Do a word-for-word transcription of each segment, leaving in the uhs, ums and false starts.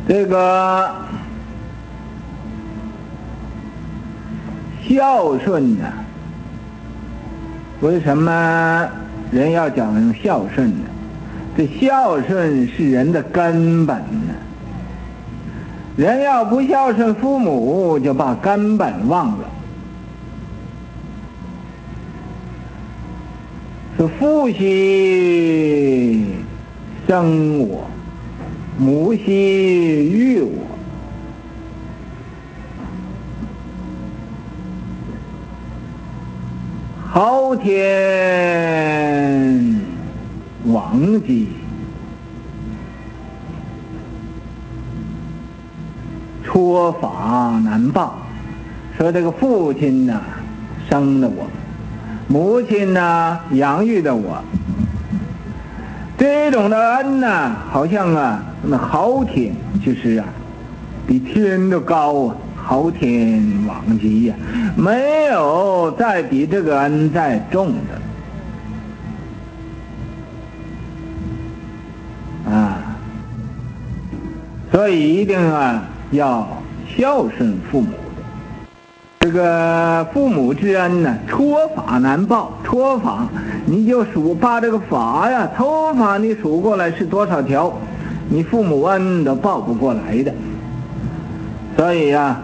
这个孝顺呢，为什么人要讲孝顺呢？这孝顺是人的根本呢。人要不孝顺父母，就把根本忘了。是父兮生我，母兮育我。昊天罔极，戳法难报。说这个父亲呢，生了我，母亲呢，养育的我。这种的恩呢，好像啊，那昊天就是啊，比天都高啊，昊天罔极呀，没有再比这个恩再重的啊。所以一定啊，要孝顺父母。这个父母之恩呢，戳法难报。戳法，你就数把这个法呀，头发你数过来是多少条，你父母恩都报不过来的。所以呀，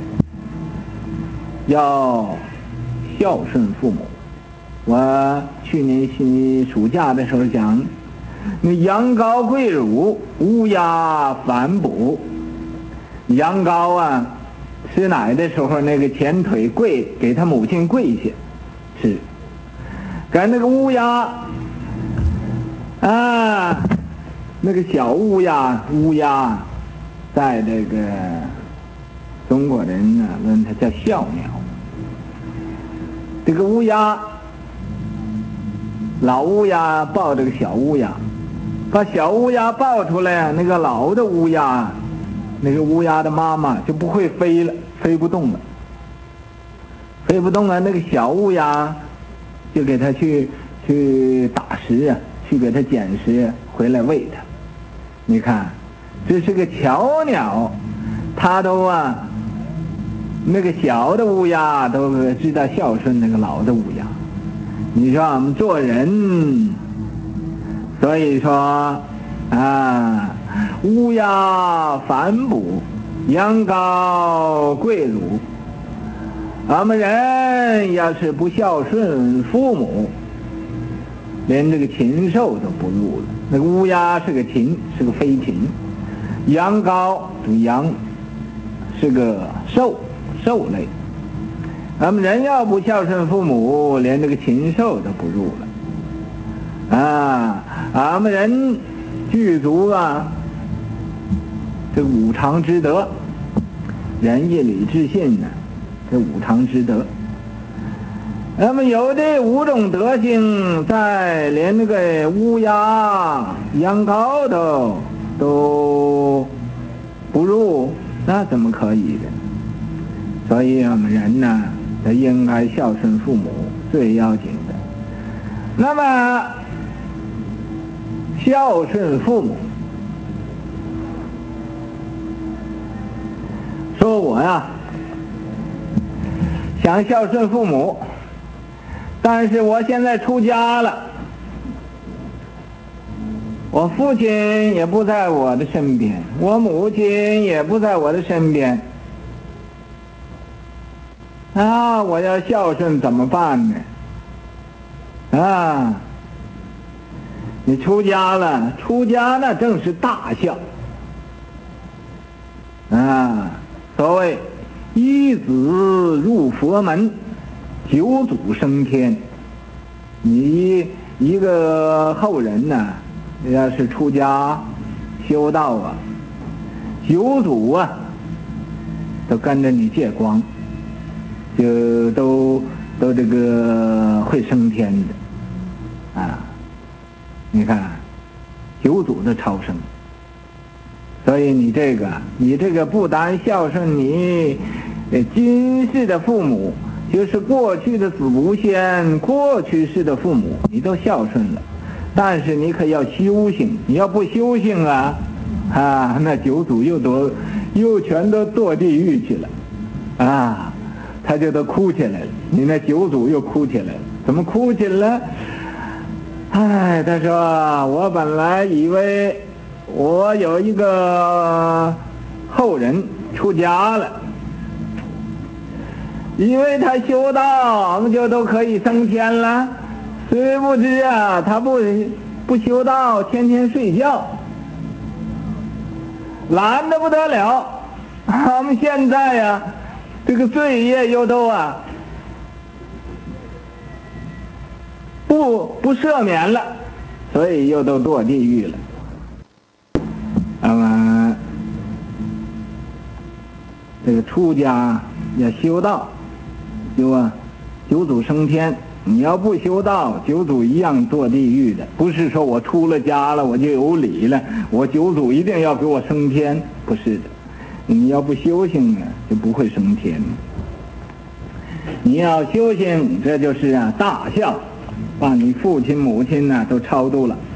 要孝顺父母。我去年暑假的时候讲，那羊羔跪乳，乌鸦反哺。羊羔啊，吃奶的时候，那个前腿跪给他母亲跪下吃，跟那个乌鸦啊，那个小乌鸦乌鸦，在这个中国人呢问它叫笑鸟。这个乌鸦，老乌鸦抱这个小乌鸦，把小乌鸦抱出来，那个老的乌鸦，那个乌鸦的妈妈就不会飞了，飞不动了，飞不动了。那个小乌鸦就给它去去打食啊，去给它捡食回来喂它。你看，这是个巧鸟，它都啊，那个小的乌鸦都知道孝顺那个老的乌鸦。你说我们做人，所以说啊，乌鸦反哺，羊羔跪乳。我们人要是不孝顺父母，连这个禽兽都不如了。那个乌鸦是个禽，是个飞禽；羊羔这个羊是个兽，兽类。我们人要不孝顺父母，连这个禽兽都不如了。啊，俺们人具足啊，这五常之德，仁义礼智信呢，这五常之德。那么有这五种德性，在连那个乌鸦、羊羔都都不入，那怎么可以的？所以我们人呢，应该孝顺父母，最要紧的。那么孝顺父母，说我呀想孝顺父母，但是我现在出家了，我父亲也不在我的身边，我母亲也不在我的身边啊，我要孝顺怎么办呢？啊，你出家了，出家那正是大孝啊！所谓一子入佛门，九祖升天。你一个后人呢，要是出家修道啊，九祖啊都跟着你借光，就都都这个会升天的啊！你看，九祖的超生。所以你这个，你这个不但孝顺你今世的父母，就是过去的子无先，过去世的父母你都孝顺了，但是你可要修行，你要不修行啊啊，那九祖又都又全都堕地狱去了，啊，他就都哭起来了。你那九祖又哭起来了，怎么哭起来了？哎，他说我本来以为我有一个后人出家了，以为他修道我们就都可以升天了，谁不知啊，他不不修道，天天睡觉，懒得不得了。我们现在呀、啊，这个罪业又都啊不不赦免了，所以又都堕地狱了。那么这个出家要修道，修啊九祖升天，你要不修道，九祖一样堕地狱的。不是说我出了家了我就有理了，我九祖一定要给我升天，不是的。你要不修行啊，就不会升天。你要修行，这就是啊大孝，把你父亲母亲呢、啊、都超度了。